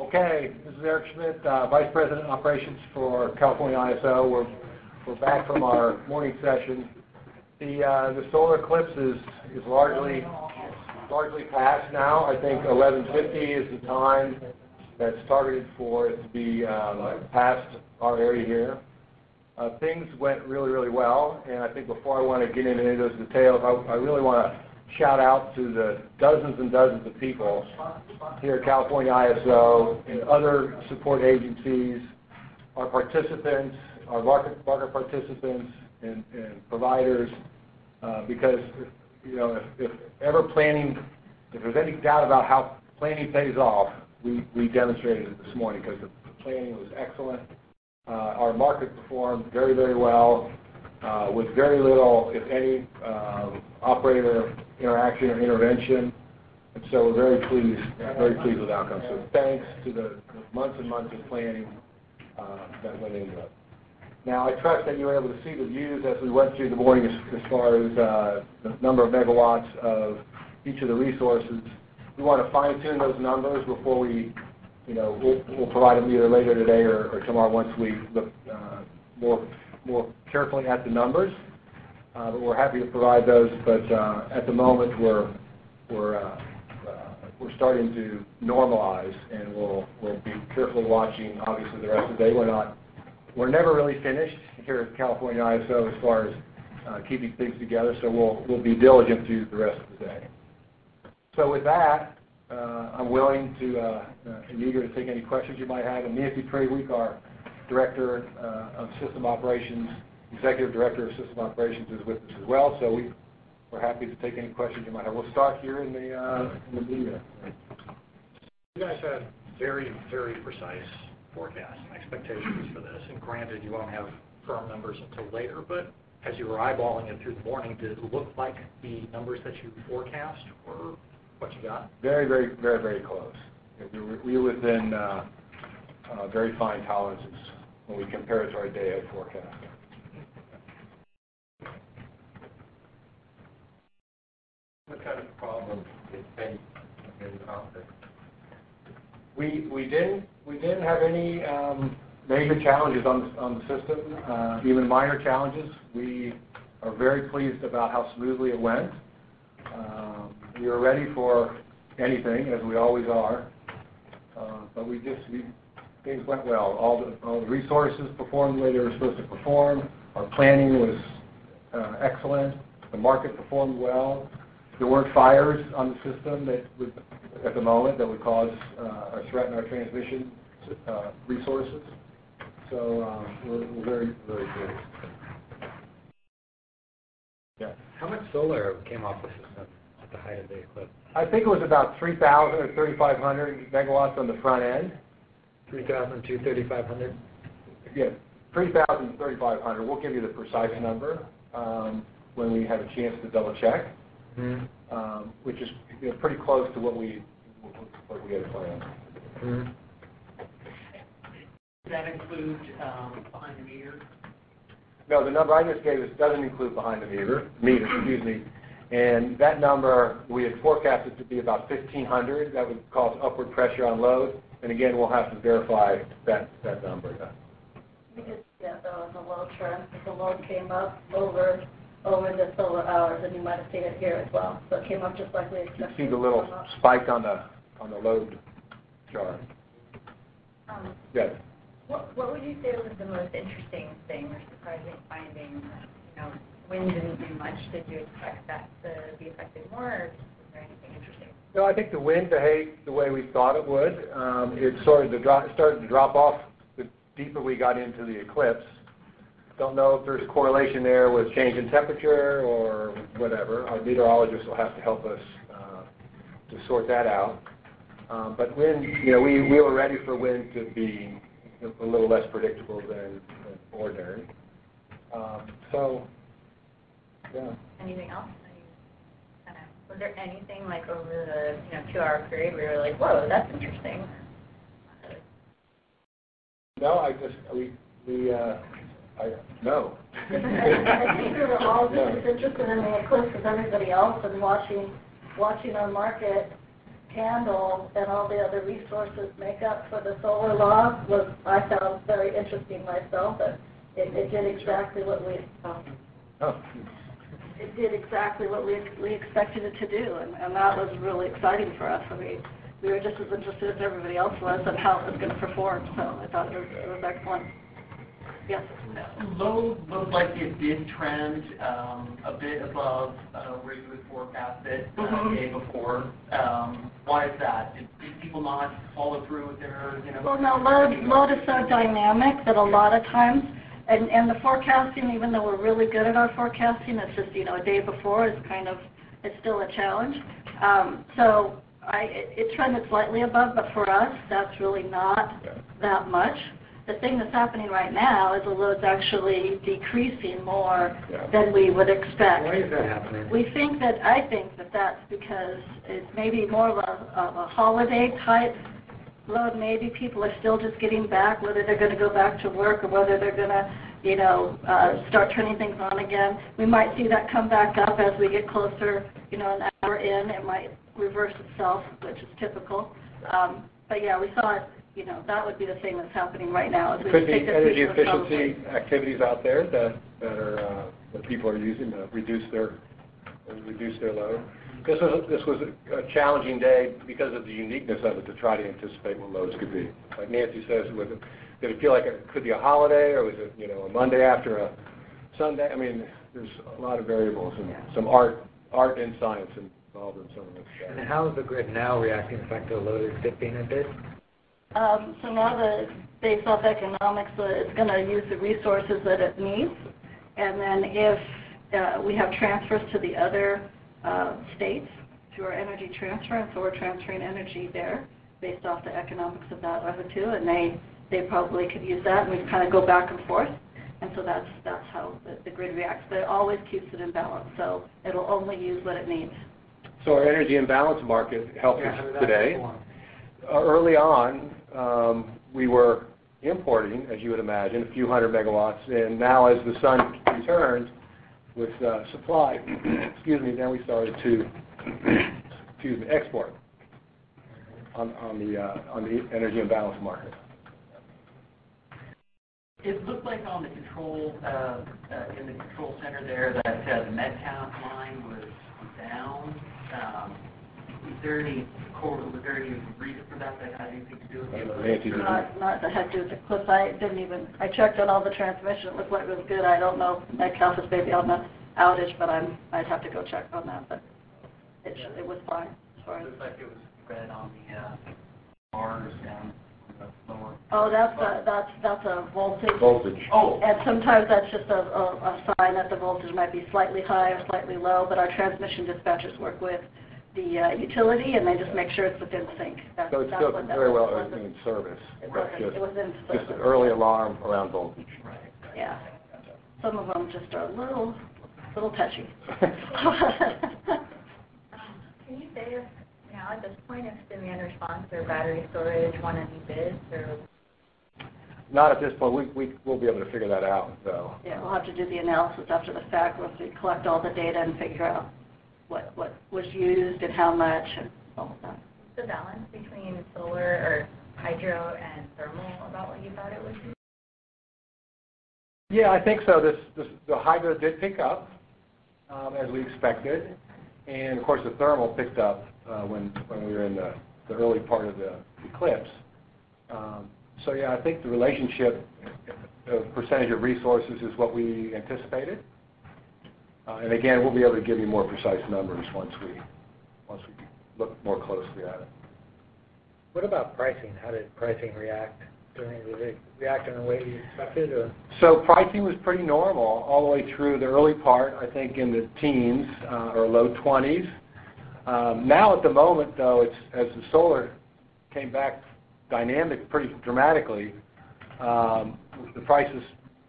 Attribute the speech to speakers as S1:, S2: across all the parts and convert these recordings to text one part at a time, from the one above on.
S1: Okay, this is Eric Schmidt, Vice President of Operations for California ISO. We're back from our morning session. The solar eclipse is largely past now. I think 11:50 is the time that's targeted for it to be past our area here. Things went really well, and I think before I want to get into any of those details, I really want to shout out to the dozens and dozens of people here at California ISO and other support agencies, our participants, our market participants and providers, because if there's any doubt about how planning pays off, we demonstrated it this morning because the planning was excellent. Our market performed very well with very little, if any, operator interaction or intervention, and so we're very pleased with the outcome. So thanks to the months and months of planning that went into it. Now I trust that you were able to see the views as we went through the morning as far as the number of megawatts of each of the resources. We want to fine-tune those numbers before we'll provide them either later today or tomorrow once we look more carefully at the numbers. But we're happy to provide those. But at the moment, we're starting to normalize, and we'll be carefully watching. Obviously, the rest of the day. We're never really finished here at California ISO as far as keeping things together. So we'll be diligent through the rest of the day. So with that, I'm willing to and eager to take any questions you might have. And Nancy Traweek, our Director of System Operations, Executive Director of System Operations, is with us as well. So we're happy to take any questions you might have. We'll start here in the media.
S2: You guys had very precise forecasts and expectations for this. And granted, you won't have firm numbers until later, but as you were eyeballing it through the morning, did it look like the numbers that you forecast were what you got?
S1: Very close. We were within very fine tolerances when we compare it to our day-ahead forecast.
S3: What kind of problems did you face in the office?
S1: We didn't have any major challenges on the system, even minor challenges. We are very pleased about how smoothly it went. We were ready for anything, as we always are, but things went well. All the resources performed the way they were supposed to perform. Our planning was excellent. The market performed well. There weren't fires on the system at the moment that would cause or threaten our transmission resources. So we're very good. Yeah.
S2: How much solar came off the system at the height of the eclipse?
S1: I think it was about 3,000 or 3,500 megawatts on the front end.
S2: 3,000 to 3,500?
S1: Yeah, 3,000 to 3,500. We'll give you the precise number when we have a chance to double check, which is pretty close to what we had planned.
S4: Does that include behind the meter?
S1: No, the number I just gave doesn't include behind the meter, excuse me. And that number, we had forecasted to be about 1,500. That would cause upward pressure on load. And again, we'll have to verify that number.
S5: Because, there was a load trend. The load came up over the solar hours, and you might have seen it here as well. So it came up just like we expected.
S1: You see the little spike on the load chart. Yes.
S6: What would you say was the most interesting thing or surprising finding? Wind didn't do much. Did you expect that to be affected more, or was there anything interesting?
S1: No, I think the wind behaved the way we thought it would. It started to drop off the deeper we got into the eclipse. Don't know if there's a correlation there with change in temperature or whatever. Our meteorologists will have to help us to sort that out. But wind, we were ready for wind to be a little less predictable than ordinary. Yeah.
S6: Anything else? Was there anything like over the 2-hour period where you were like, whoa, that's interesting?
S1: No, no.
S5: I think we were all just as interested in the eclipse as everybody else and watching our market handle and all the other resources make up for the solar law was, I found very interesting myself. That it did exactly what we it did exactly what we expected it to do, and that was really exciting for us. I mean, we were just as interested as everybody else was in how it was going to perform, so I thought it was excellent. Yes?
S4: Load looked like it did trend a bit above where you would forecast it the day before. Why is that? Did people not follow through with their,
S5: Well, no, load is so dynamic that a lot of times, and the forecasting, even though we're really good at our forecasting, it's just, a day before is it's still a challenge. So it trended slightly above, but for us, that's really not that much. The thing that's happening right now is the load's actually decreasing more than we would expect.
S2: Why is that happening?
S5: I think that that's because it's maybe more of a holiday type load. Maybe people are still just getting back, whether they're going to go back to work or whether they're going to, start turning things on again. We might see that come back up as we get closer, an hour in. It might reverse itself, which is typical. But yeah, we saw it. That would be the thing that's happening right now. As we
S1: Could be
S5: take the
S1: energy
S5: future of
S1: efficiency activities out there that people are using to reduce their load. This was a challenging day because of the uniqueness of it to try to anticipate what loads could be. Like Nancy says, did it feel like it could be a holiday, or was it a Monday after a Sunday? I mean, there's a lot of variables and some art and science involved in some of this.
S2: And how is the grid now reacting to the fact that the load is dipping a bit?
S5: So now based off economics, it's going to use the resources that it needs. And then if we have transfers to the other states through our energy transfer, and so we're transferring energy there based off the economics of that other two, and they probably could use that, and we kind of go back and forth. And so that's how the grid reacts. But it always keeps it in balance, so it'll only use what it needs.
S1: So our energy imbalance market helps us today. Early on, we were importing, as you would imagine, a few hundred megawatts, and now as the sun returns with supply, then we started to export on the energy imbalance market.
S4: It looked like on the control in the control center there that the med count line was down. Was there any reason for that had anything to do with it?
S5: Not that had to do with the clips. I checked on all the transmission. It looked like it was good. I don't know. Metcalf is maybe on the outage, but I'd have to go check on that. But it was fine as far as.
S4: It looks like it was red on the bars down the lower.
S5: Oh, that's a voltage.
S1: Voltage.
S4: Oh.
S5: And sometimes that's just a sign that the voltage might be slightly high or slightly low. But our transmission dispatchers work with the utility, and they just make sure it's within sync.
S1: So it's still very well in service.
S5: It was in service.
S1: Just an early alarm around voltage.
S4: Right.
S5: Yeah. Some of them just are a little touchy.
S6: Can you say if now at this point if demand response or battery storage won any bids or?
S1: Not at this point. We'll be able to figure that out, though.
S5: Yeah, we'll have to do the analysis after the fact once we collect all the data and figure out what was used and how much and all of that.
S6: The balance between solar or hydro and thermal about what you thought it would be?
S1: Yeah, I think so. The hydro did pick up as we expected, and of course the thermal picked up when we were in the early part of the eclipse. So yeah, I think the relationship of percentage of resources is what we anticipated. And again, we'll be able to give you more precise numbers once we look more closely at it.
S2: What about pricing? How did pricing react? Did it react in the way you expected? Or?
S1: So pricing was pretty normal all the way through the early part, I think in the teens or low 20s. Now at the moment, though, as the solar came back dynamic pretty dramatically, the prices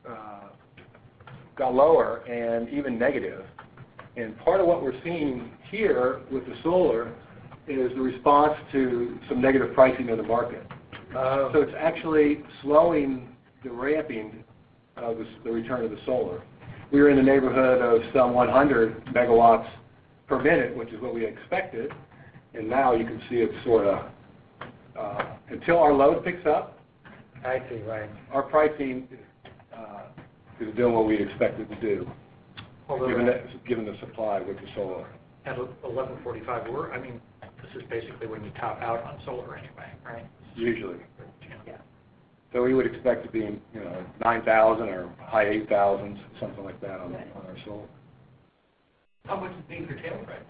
S1: got lower and even negative. And part of what we're seeing here with the solar is the response to some negative pricing in the market. So it's actually slowing the ramping of the return of the solar. We were in the neighborhood of some 100 megawatts per minute, which is what we expected. and now you can see it sort of, until our load picks up,
S2: I see, right.
S1: our pricing is doing what we'd expect it to do, given the supply with the solar.
S2: At 11:45, this is basically when you top out on solar anyway, right?
S1: Usually.
S2: Yeah.
S1: So we would expect to be in, 9,000 or high 8,000s, something like that on our solar.
S4: How much is being curtailed right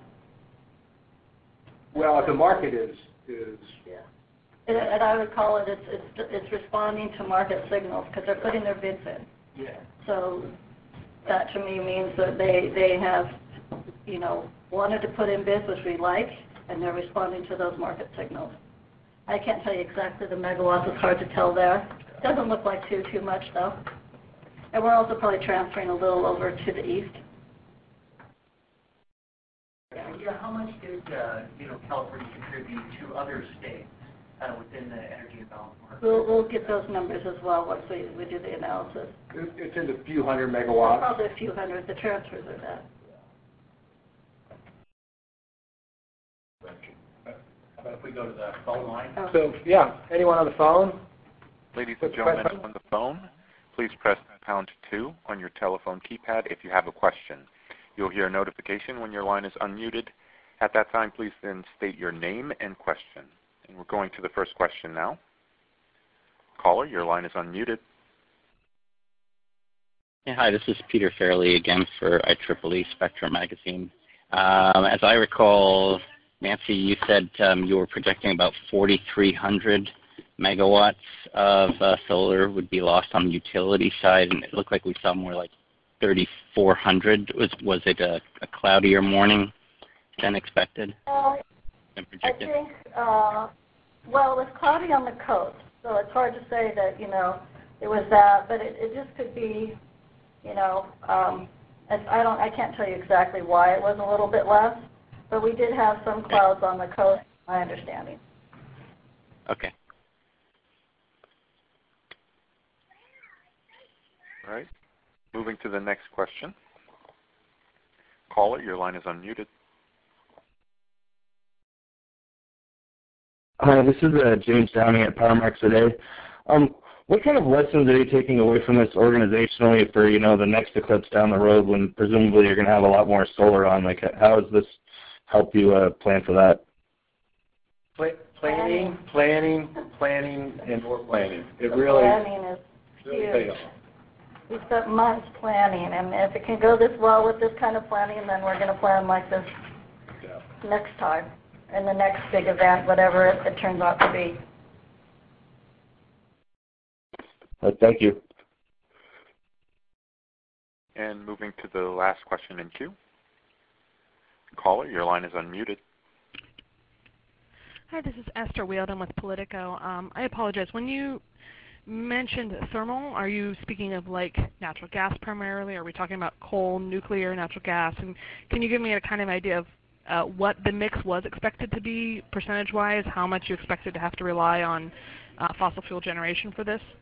S1: Well, the market is
S5: Yeah. And I would call it, it's responding to market signals because they're putting their bids in.
S4: Yeah.
S5: So that to me means that they have, wanted to put in bids, which we like, and they're responding to those market signals. I can't tell you exactly the megawatts. It's hard to tell there. Doesn't look like too much though. And we're also probably transferring a little over to the east.
S4: Yeah, how much did, California contribute to other states within the energy imbalance market?
S5: We'll get those numbers as well once we do the analysis.
S1: it's in the few hundred megawatts.
S5: Probably a few hundred. The transfers are that.
S4: How about if we go to the phone line?
S5: Oh.
S1: So, yeah, anyone on the phone?
S7: Ladies and gentlemen on the phone, please press pound 2 on your telephone keypad if you have a question. You'll hear a notification when your line is unmuted. At that time, please then state your name and question. And we're going to the first question now. Caller, your line is unmuted.
S8: Yeah, hi, this is Peter Fairley again for IEEE Spectrum Magazine. As I recall, Nancy, you said you were projecting about 4,300 megawatts of solar would be lost on the utility side, and it looked like we saw more like 3,400. Was it a cloudier morning than expected and projected?
S5: I think, well, it was cloudy on the coast, so it's hard to say that, it was that, but it just could be, I can't tell you exactly why it was a little bit less, but we did have some clouds on the coast, my understanding.
S8: Okay.
S7: All right. Moving to the next question. Caller, your line is unmuted.
S9: Hi, this is James Downey at PowerMarks today. What kind of lessons are you taking away from this organizationally for, the next eclipse down the road when presumably you're going to have a lot more solar on? Like, how does this help you plan for that?
S1: Planning, and more planning. It really
S5: Planning is huge. We spent months planning, and if it can go this well with this kind of planning, then we're going to plan like this next time, and the next big event, whatever it turns out to be.
S9: Thank you.
S7: And moving to the last question in queue. Caller, your line is unmuted.
S10: Hi, this is Esther Wheeldon with Politico. I apologize. When you mentioned thermal, are you speaking of like natural gas primarily? Are we talking about coal, nuclear, natural gas? And can you give me a kind of idea of what the mix was expected to be percentage-wise, how much you expected to have to rely on fossil fuel generation for this?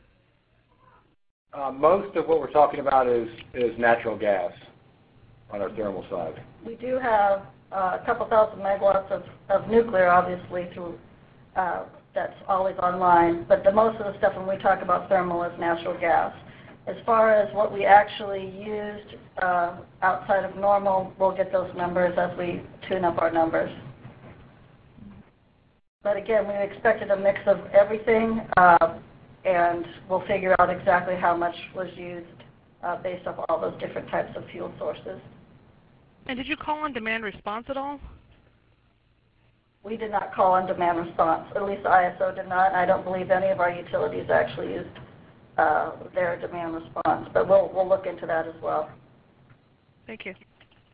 S1: most of what we're talking about is natural gas on our thermal side.
S5: We do have a couple thousand megawatts of nuclear, obviously, through that's always online, but the most of the stuff when we talk about thermal is natural gas. As far as what we actually used outside of normal, we'll get those numbers as we tune up our numbers. But again, we expected a mix of everything, and we'll figure out exactly how much was used based off all those different types of fuel sources.
S10: And did you call on demand response at all?
S5: We did not call on demand response. At least ISO did not, and I don't believe any of our utilities actually used their demand response. But we'll look into that as well.
S10: Thank you.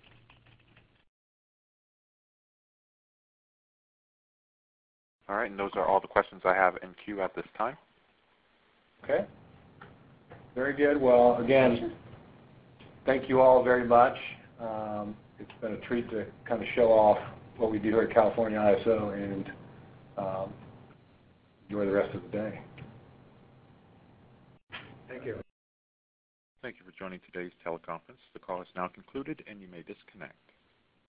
S7: All right, and those are all the questions I have in queue at this time.
S1: Okay. Very good. Well, again, thank you all very much. It's been a treat to kind of show off what we do here at California ISO, and enjoy the rest of the day.
S2: Thank you.
S7: Thank you for joining today's teleconference. The call is now concluded, and you may disconnect.